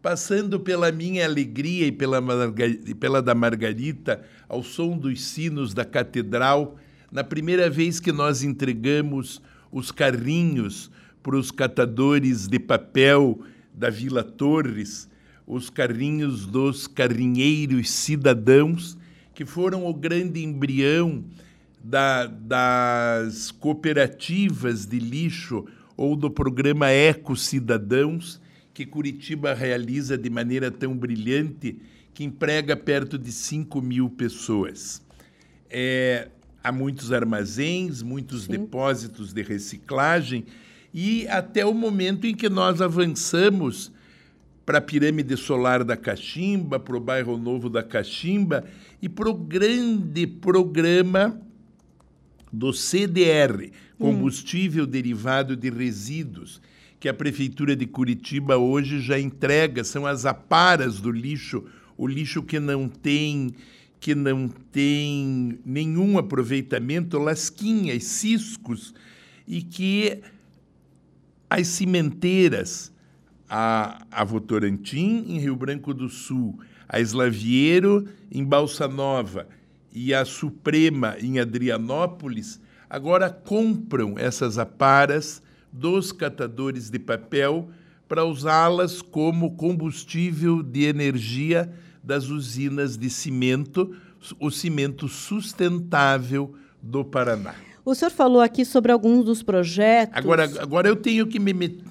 passando pela minha alegria e pela da Margarita, ao som dos sinos da catedral, na primeira vez que nós entregamos os carrinhos para os catadores de papel da Vila Torres, os carrinhos dos carrinheiros cidadãos, que foram o grande embrião das cooperativas de lixo ou do programa Eco Cidadãos, que Curitiba realiza de maneira tão brilhante, que emprega perto de 5.000 pessoas. Há muitos armazéns, muitos depósitos de reciclagem, e até o momento em que nós avançamos para a pirâmide solar da Caximba, para o bairro novo da Caximba e para o grande programa do CDR, combustível derivado de resíduos, que a Prefeitura de Curitiba hoje já entrega, são as aparas do lixo, o lixo que não tem nenhum aproveitamento, lasquinhas, ciscos, e que as cimenteiras, a Votorantim, em Rio Branco do Sul, a Slaviero, em Balsa Nova, e a Suprema, em Adrianópolis, agora compram essas aparas dos catadores de papel para usá-las como combustível de energia das usinas de cimento, o cimento sustentável do Paraná. O senhor falou aqui sobre alguns dos projetos. Agora eu tenho que me meter.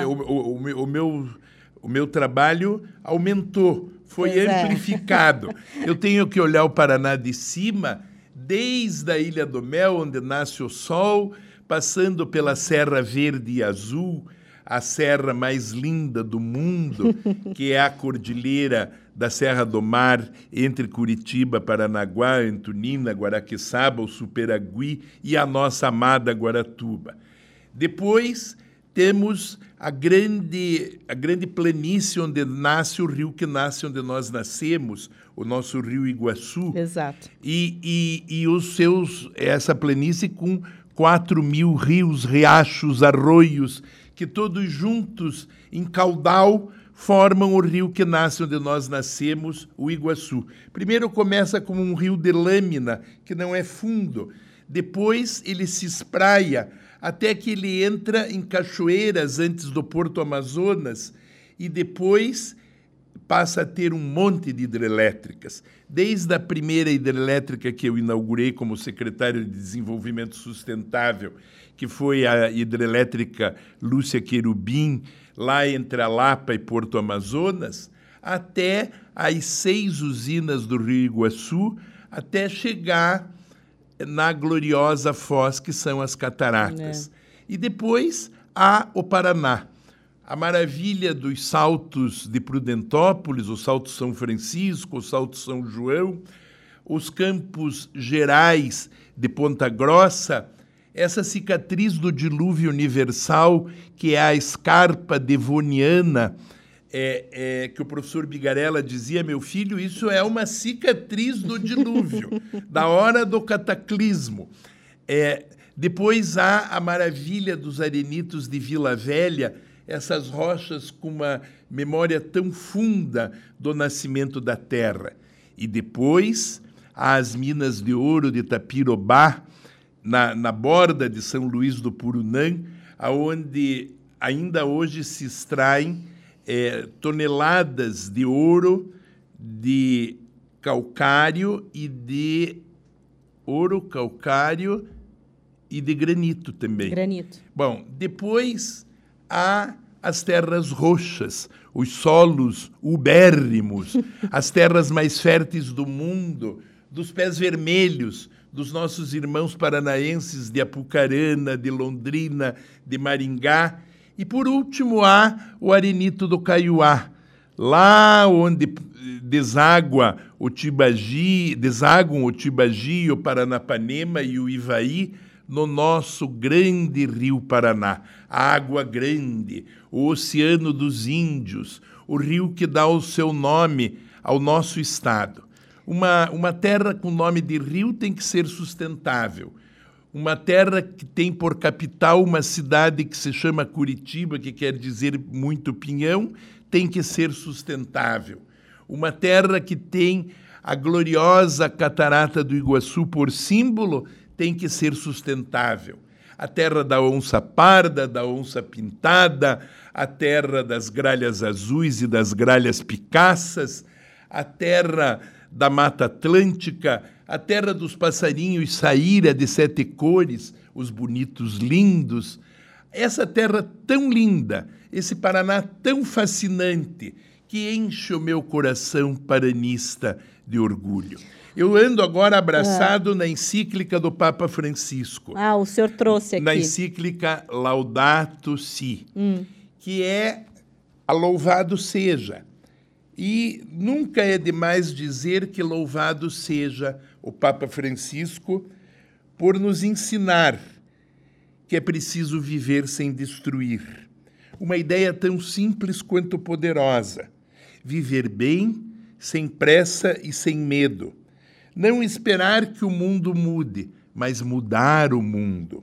O meu trabalho aumentou, foi amplificado. Eu tenho que olhar o Paraná de cima, desde a Ilha do Mel, onde nasce o sol, passando pela Serra Verde e Azul, a serra mais linda do mundo, que é a Cordilheira da Serra do Mar, entre Curitiba, Paranaguá, Antonina, Guaraqueçaba, o Superagui e a nossa amada Guaratuba. Depois temos a grande planície onde nasce o rio que nasce onde nós nascemos, o nosso Rio Iguaçu. Exato. E essa planície com 4.000 rios, riachos, arroios, que todos juntos, em caudal, formam o rio que nasce onde nós nascemos, o Iguaçu. Primeiro começa como um rio de lâmina, que não é fundo. Depois ele se espraia até que ele entra em cachoeiras antes do Porto Amazonas e depois passa a ter um monte de hidrelétricas. Desde a primeira hidrelétrica que eu inaugurei como secretário de Desenvolvimento Sustentável, que foi a hidrelétrica Lúcia Querubim, lá entre a Lapa e Porto Amazonas, até as 6 usinas do Rio Iguaçu, até chegar na gloriosa foz, que são as cataratas. E depois há o Paraná. A maravilha dos saltos de Prudentópolis, o Salto São Francisco, o Salto São João, os Campos Gerais de Ponta Grossa, essa cicatriz do dilúvio universal, que é a escarpa devoniana, que o professor Bigarella dizia, meu filho, isso é uma cicatriz do dilúvio, da hora do cataclismo. Depois há a maravilha dos arenitos de Vila Velha, essas rochas com uma memória tão funda do nascimento da terra. E depois há as minas de ouro de Tapirobá, na borda de São Luís do Purunã, onde ainda hoje se extraem toneladas de ouro, de calcário e de granito também. Granito. Bom, depois há as terras roxas, os solos ubérrimos, as terras mais férteis do mundo, dos pés vermelhos, dos nossos irmãos paranaenses de Apucarana, de Londrina, de Maringá. E, por último, há o arenito do Caiuá, lá onde desaguam o Tibagi, o Paranapanema e o Ivaí, no nosso grande rio Paraná, a Água Grande, o Oceano dos Índios, o rio que dá o seu nome ao nosso estado. Uma terra com nome de rio tem que ser sustentável. uma terra que tem por capital uma cidade que se chama Curitiba, que quer dizer muito pinhão, tem que ser sustentável. Uma terra que tem a gloriosa Catarata do Iguaçu por símbolo, tem que ser sustentável. A terra da onça parda, da onça pintada, a terra das gralhas azuis e das gralhas picaças, a terra da Mata Atlântica, a terra dos passarinhos saíra de 7 cores, os bonitos lindos. Essa terra tão linda, esse Paraná tão fascinante, que enche o meu coração paranista de orgulho. Eu ando agora abraçado na encíclica do Papa Francisco. Ah, o senhor trouxe aqui. Na encíclica Laudato Si, que é a louvado seja. E nunca é demais dizer que louvado seja o Papa Francisco por nos ensinar que é preciso viver sem destruir. Uma ideia tão simples quanto poderosa. Viver bem, sem pressa e sem medo. Não esperar que o mundo mude, mas mudar o mundo.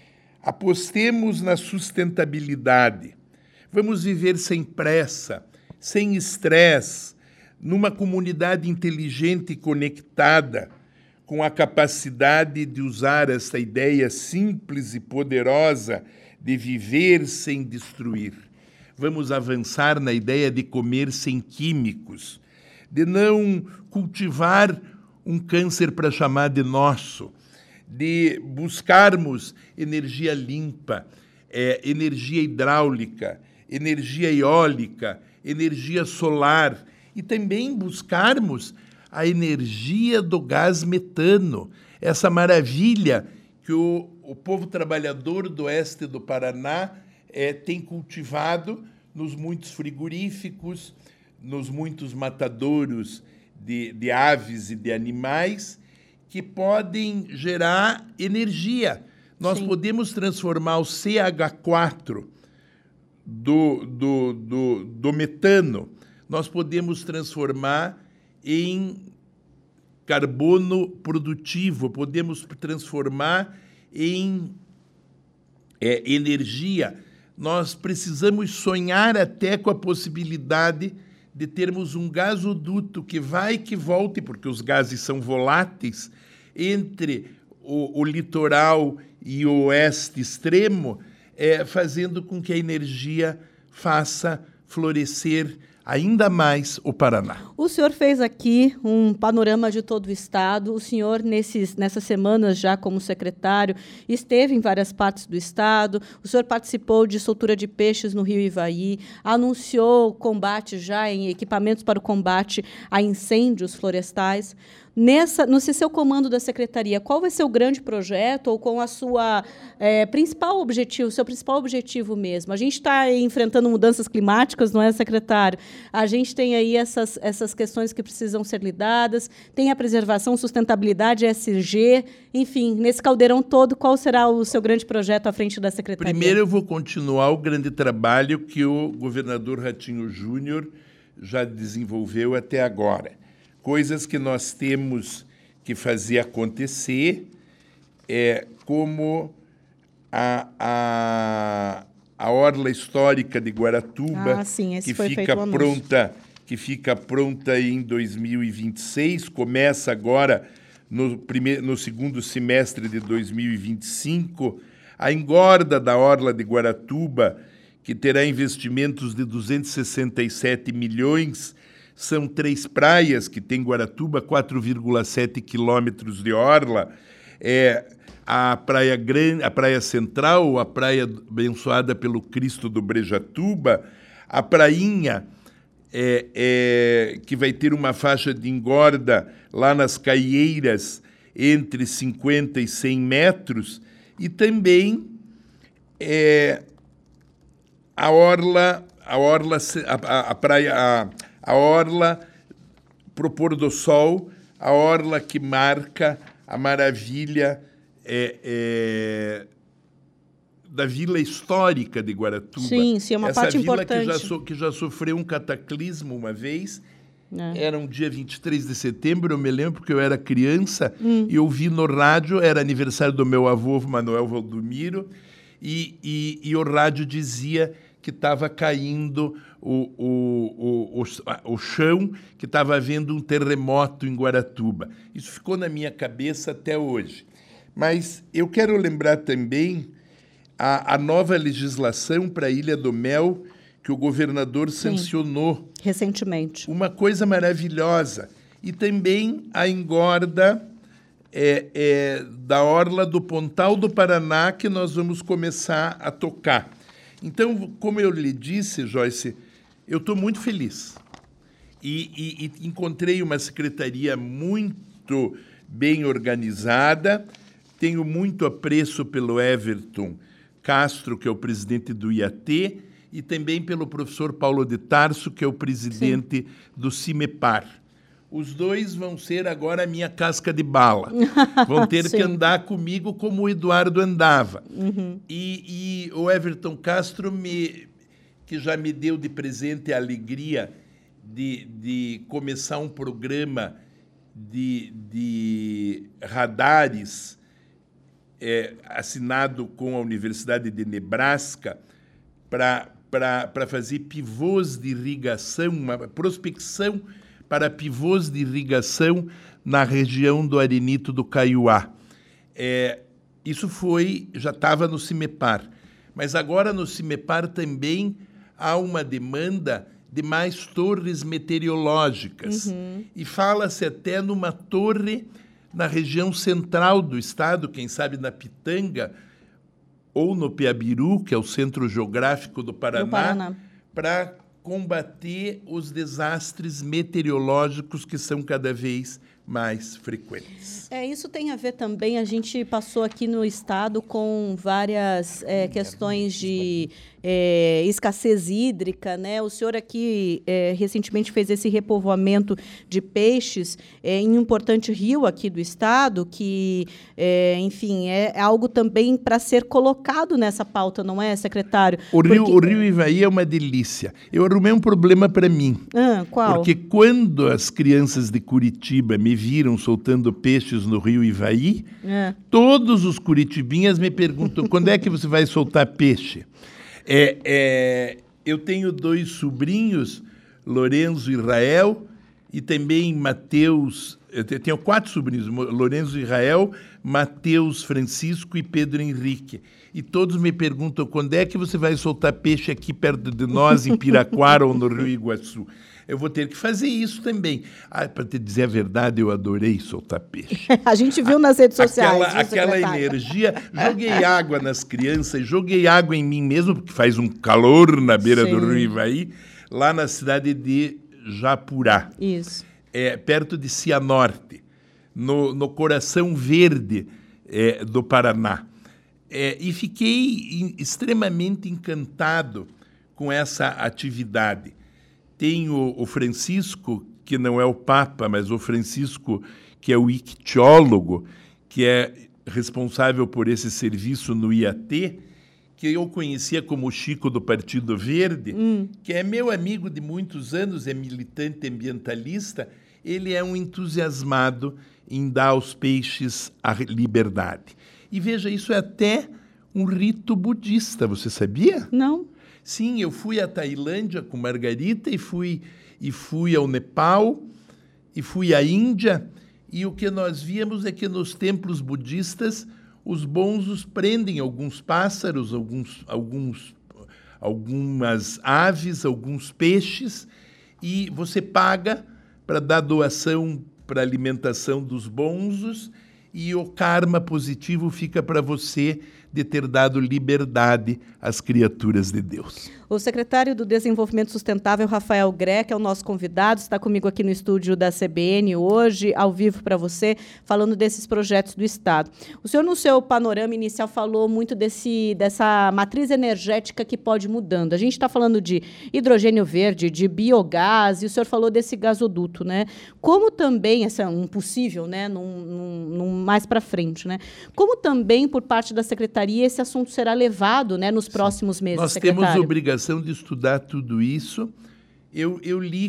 Apostemos na sustentabilidade. Vamos viver sem pressa, sem estresse, numa comunidade inteligente e conectada, com a capacidade de usar essa ideia simples e poderosa de viver sem destruir. Vamos avançar na ideia de comer sem químicos, de não cultivar um câncer para chamar de nosso, de buscarmos energia limpa, energia hidráulica, energia eólica, energia solar e também buscarmos a energia do gás metano, essa maravilha que o povo trabalhador do oeste do Paraná tem cultivado nos muitos frigoríficos, nos muitos matadouros de aves e de animais, que podem gerar energia. Nós podemos transformar o CH4 do metano, nós podemos transformar em carbono produtivo, podemos transformar em energia. Nós precisamos sonhar até com a possibilidade de termos um gasoduto que vai e que volte, porque os gases são voláteis, entre o litoral e o oeste extremo, fazendo com que a energia faça florescer ainda mais o Paraná. O senhor fez aqui um panorama de todo o Estado. O senhor, nessas semanas já como secretário, esteve em várias partes do Estado. O senhor participou de soltura de peixes no Rio Ivaí, anunciou combate já em equipamentos para o combate a incêndios florestais. No seu comando da secretaria, qual vai ser o grande projeto ou com a sua principal objetivo, seu principal objetivo mesmo? A gente está enfrentando mudanças climáticas, não é, secretário? A gente tem aí essas questões que precisam ser lidadas, tem a preservação, sustentabilidade, ESG, enfim, nesse caldeirão todo, qual será o seu grande projeto à frente da secretaria? Primeiro eu vou continuar o grande trabalho que o governador Ratinho Júnior já desenvolveu até agora. Coisas que nós temos que fazer acontecer, como a orla histórica de Guaratuba, que fica pronta em 2026, começa agora no segundo semestre de 2025, a engorda da orla de Guaratuba, que terá investimentos de 267 milhões. São 3 praias que tem Guaratuba, 4,7 quilômetros de orla. A Praia Grande, a Praia Central, a praia abençoada pelo Cristo do Brejatuba, a prainha, que vai ter uma faixa de engorda lá nas Caieiras entre 50 e 100 metros, e também a orla pro pôr do sol, a orla que marca a maravilha da vila histórica de Guaratuba. Sim, é uma parte importante. Essa vila que já sofreu um cataclismo uma vez Era um dia 23 de setembro, eu me lembro, porque eu era criança, e eu vi no rádio, era aniversário do meu avô, Manuel Valdomiro, e o rádio dizia que estava caindo o chão, que estava havendo um terremoto em Guaratuba. Isso ficou na minha cabeça até hoje. Mas eu quero lembrar também a nova legislação para a Ilha do Mel, que o governador sancionou. Recentemente. Uma coisa maravilhosa. E também a engorda da orla do Pontal do Paraná, que nós vamos começar a tocar. Então, como eu lhe disse, Joyce, eu estou muito feliz. E encontrei uma secretaria muito bem organizada. Tenho muito apreço pelo Everton Castro, que é o presidente do IAT, e também pelo professor Paulo de Tarso, que é o presidente do CIMEPAR. Os dois vão ser agora a minha casca de bala. Vão ter que andar comigo como o Eduardo andava. E o Everton Castro, que já me deu de presente a alegria de começar um programa de radares assinado com a Universidade de Nebraska para fazer pivôs de irrigação, uma prospecção para pivôs de irrigação na região do Arenito do Caiuá. Isso já estava no CIMEPAR, mas agora no CIMEPAR também há uma demanda de mais torres meteorológicas. E fala-se até numa torre na região central do estado, quem sabe na Pitanga, ou no Piabiru, que é o centro geográfico do Paraná, para combater os desastres meteorológicos que são cada vez mais frequentes. Isso tem a ver também, a gente passou aqui no estado com várias questões de escassez hídrica, né? O senhor aqui recentemente fez esse repovoamento de peixes em um importante rio aqui do estado, que, enfim, é algo também para ser colocado nessa pauta, não é, secretário? O rio Ivaí é uma delícia. Eu arrumei um problema para mim. Qual? Porque quando as crianças de Curitiba me viram soltando peixes no rio Ivaí, todos os curitibinhas me perguntam, quando é que você vai soltar peixe? Eu tenho 2 sobrinhos, Lorenzo e Israel, e também Mateus. Eu tenho 4 sobrinhos, Lorenzo e Israel, Mateus Francisco e Pedro Henrique. E todos me perguntam, quando é que você vai soltar peixe aqui perto de nós, em Piraquara ou no Rio Iguaçu? Eu vou ter que fazer isso também. Para te dizer a verdade, eu adorei soltar peixe. A gente viu nas redes sociais. Aquela energia. Joguei água nas crianças, joguei água em mim mesmo, porque faz um calor na beira do Rio Ivaí, lá na cidade de Japurá. Isso. Perto de Cianorte, no coração verde do Paraná. E fiquei extremamente encantado com essa atividade. Tenho o Francisco, que não é o Papa, mas o Francisco, que é o ictiólogo, que é responsável por esse serviço no IAT, que eu conhecia como Chico do Partido Verde, que é meu amigo de muitos anos, é militante ambientalista. Ele é um entusiasmado em dar aos peixes a liberdade. E veja, isso é até um rito budista, você sabia? Não. Sim, eu fui à Tailândia com Margarita e fui ao Nepal e fui à Índia, e o que nós víamos é que nos templos budistas os bonzos prendem alguns pássaros, algumas aves, alguns peixes, e você paga para dar doação para a alimentação dos bonzos, e o karma positivo fica para você de ter dado liberdade às criaturas de Deus. O secretário do Desenvolvimento Sustentável, Rafael Greca, é o nosso convidado, está comigo aqui no estúdio da CBN hoje, ao vivo para você, falando desses projetos do Estado. O senhor, no seu panorama inicial, falou muito dessa matriz energética que pode ir mudando. A gente está falando de hidrogênio verde, de biogás, e o senhor falou desse gasoduto, né? Como também, esse é um possível, né? Mais para frente, né? Como também, por parte da Secretaria, esse assunto será levado, né, nos próximos meses, Nós secretário? temos obrigação de estudar tudo isso. Eu li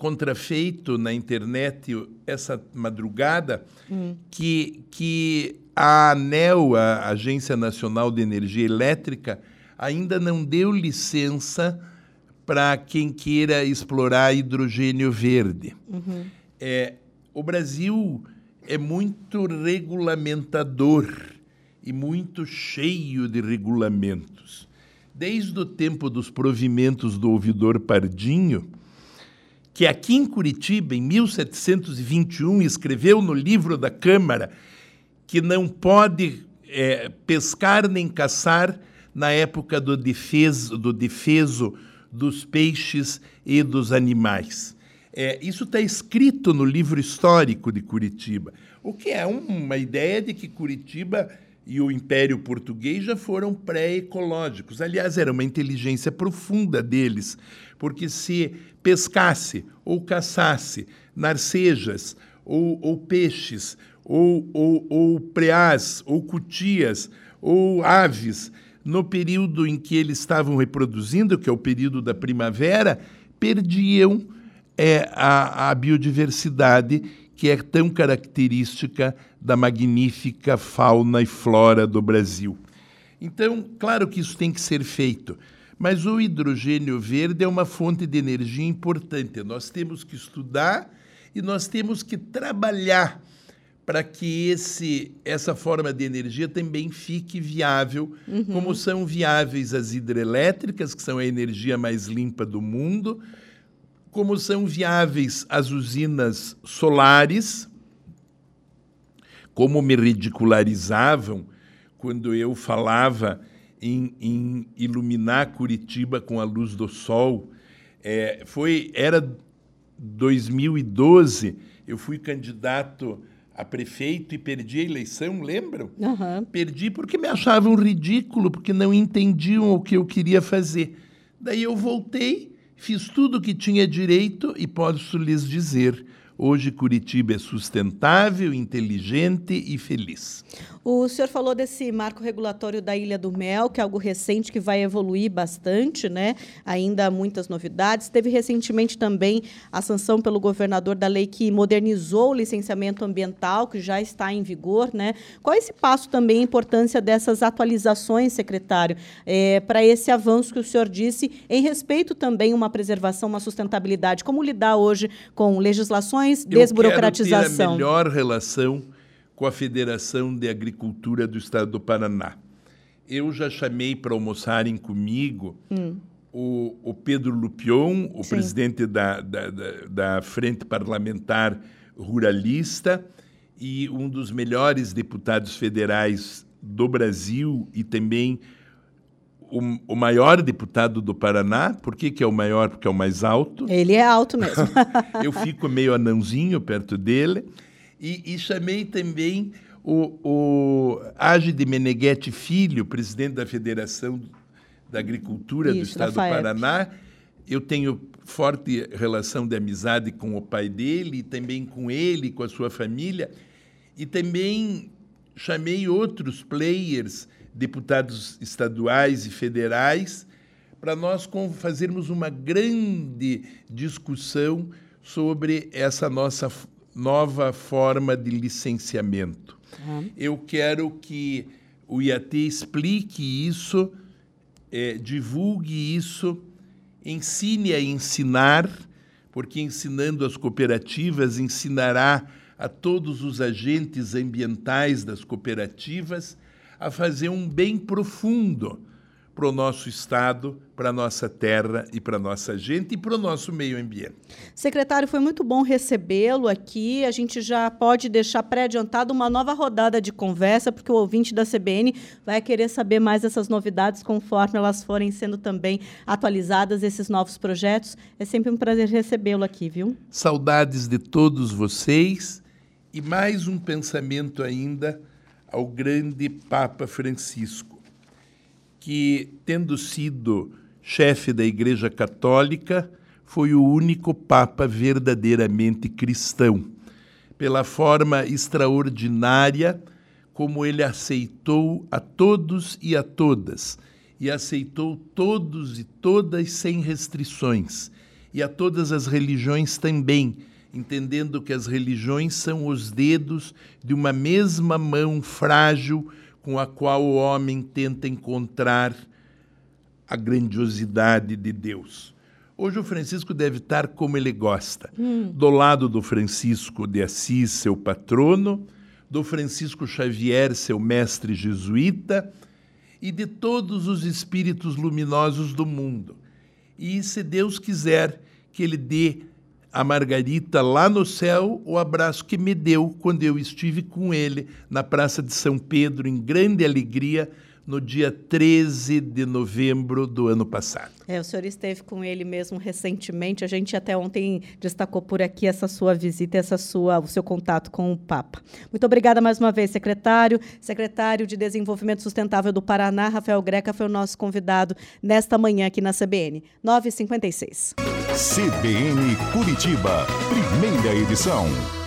contrafeito na internet essa madrugada que a ANEEL, a Agência Nacional de Energia Elétrica, ainda não deu licença para quem queira explorar hidrogênio verde. O Brasil é muito regulamentador e muito cheio de regulamentos. Desde o tempo dos provimentos do ouvidor Pardinho, que aqui em Curitiba, em 1721, escreveu no livro da Câmara que não pode pescar nem caçar na época do defeso dos peixes e dos animais. Isso está escrito no livro histórico de Curitiba, o que é uma ideia de que Curitiba e o Império Português já foram pré-ecológicos. Aliás, era uma inteligência profunda deles, porque se pescasse ou caçasse narcejas ou peixes ou preás ou cutias ou aves no período em que eles estavam reproduzindo, que é o período da primavera, perdiam a biodiversidade que é tão característica da magnífica fauna e flora do Brasil. Então, claro que isso tem que ser feito, mas o hidrogênio verde é uma fonte de energia importante. Nós temos que estudar e nós temos que trabalhar para que essa forma de energia também fique viável, como são viáveis as hidrelétricas, que são a energia mais limpa do mundo, como são viáveis as usinas solares, como me ridicularizavam quando eu falava em iluminar Curitiba com a luz do sol. Era 2012, eu fui candidato a prefeito e perdi a eleição, lembram? Perdi porque me achavam ridículo, porque não entendiam o que eu queria fazer. Daí eu voltei, fiz tudo o que tinha direito e posso lhes dizer, hoje Curitiba é sustentável, inteligente e feliz. O senhor falou desse marco regulatório da Ilha do Mel, que é algo recente, que vai evoluir bastante, né? Ainda há muitas novidades. Teve recentemente também a sanção pelo governador da lei que modernizou o licenciamento ambiental, que já está em vigor, né? Qual é esse passo também, a importância dessas atualizações, secretário, para esse avanço que o senhor disse, em respeito também a uma preservação, uma sustentabilidade? Como lidar hoje com legislações, desburocratização? Eu quero ter a melhor relação com a Federação de Agricultura do Estado do Paraná. Eu já chamei para almoçarem comigo o Pedro Lupion, o presidente da Frente Parlamentar Ruralista e um dos melhores deputados federais do Brasil e também o maior deputado do Paraná. Por que é o maior? Porque é o mais alto. Ele é alto mesmo. Eu fico meio anãozinho perto dele. E chamei também o Ágide Meneghetti Filho, presidente da Federação da Agricultura do Estado do Paraná. Eu tenho forte relação de amizade com o pai dele, e também com ele, com a sua família. E também chamei outros players, deputados estaduais e federais, para nós fazermos uma grande discussão sobre essa nossa nova forma de licenciamento. Eu quero que o IAT explique isso, divulgue isso, ensine a ensinar, porque ensinando as cooperativas, ensinará a todos os agentes ambientais das cooperativas a fazer um bem profundo para o nosso Estado, para a nossa terra e para a nossa gente e para o nosso meio ambiente. Secretário, foi muito bom recebê-lo aqui. A gente já pode deixar pré-adiantado uma nova rodada de conversa, porque o ouvinte da CBN vai querer saber mais dessas novidades conforme elas forem sendo também atualizadas, esses novos projetos. É sempre um prazer recebê-lo aqui, viu? Saudades de todos vocês e mais um pensamento ainda ao grande Papa Francisco, que, tendo sido chefe da Igreja Católica, foi o único Papa verdadeiramente cristão, pela forma extraordinária como ele aceitou a todos e a todas, e aceitou todos e todas sem restrições, e a todas as religiões também, entendendo que as religiões são os dedos de uma mesma mão frágil com a qual o homem tenta encontrar a grandiosidade de Deus. Hoje o Francisco deve estar como ele gosta, do lado do Francisco de Assis, seu patrono, do Francisco Xavier, seu mestre jesuíta, e de todos os espíritos luminosos do mundo. E, se Deus quiser, que ele dê a Margarita lá no céu o abraço que me deu quando eu estive com ele na Praça de São Pedro, em grande alegria, no dia 13 de novembro do ano passado. O senhor esteve com ele mesmo recentemente. A gente até ontem destacou por aqui essa sua visita, o seu contato com o Papa. Muito obrigada mais uma vez, secretário. Secretário de Desenvolvimento Sustentável do Paraná, Rafael Greca, foi o nosso convidado nesta manhã aqui na CBN. 9h56. CBN Curitiba, primeira edição.